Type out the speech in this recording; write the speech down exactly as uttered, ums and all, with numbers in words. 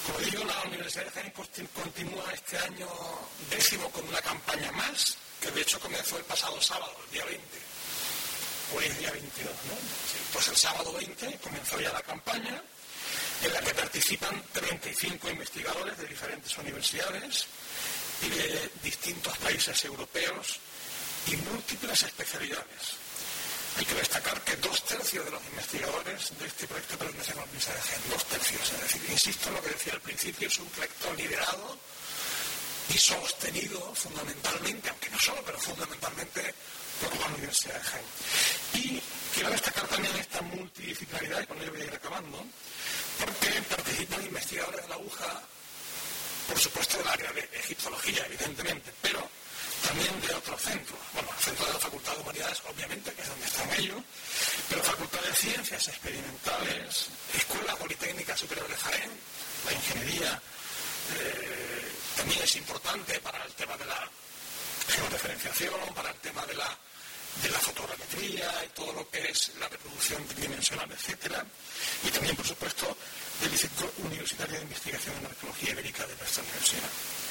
Como digo, la Universidad de Jaén continúa este año décimo con una campaña más, que de hecho comenzó el pasado sábado, el día veinte. Hoy es día veintidós, ¿no? Sí, pues el sábado veinte comenzó ya la campaña, en la que participan treinta y cinco investigadores de diferentes universidades y de distintos países europeos y múltiples especialidades. Hay que destacar que dos tercios de los investigadores de este proyecto pertenecen a la Universidad de Jaén, dos tercios, es decir, insisto en lo que decía al principio, es un proyecto liderado y sostenido fundamentalmente, aunque no solo, pero fundamentalmente por la Universidad de Jaén. Y quiero destacar también esta multidisciplinaridad, y con ello voy a ir acabando, porque participan investigadores de la UJA, por supuesto del área de egiptología, evidentemente, pero también de otros centros. Bueno, el centro de la Facultad de Humanidades, obviamente, que es donde están ellos, pero Facultad de Ciencias Experimentales, Escuela Politécnica Superior de Jaén, la ingeniería, eh, también es importante para el tema de la georreferenciación, para el tema de la, de la fotogrametría y todo lo que es la reproducción tridimensional, etcétera. Y también, por supuesto, del Instituto Universitario de Investigación en Arqueología Ibérica de nuestra universidad.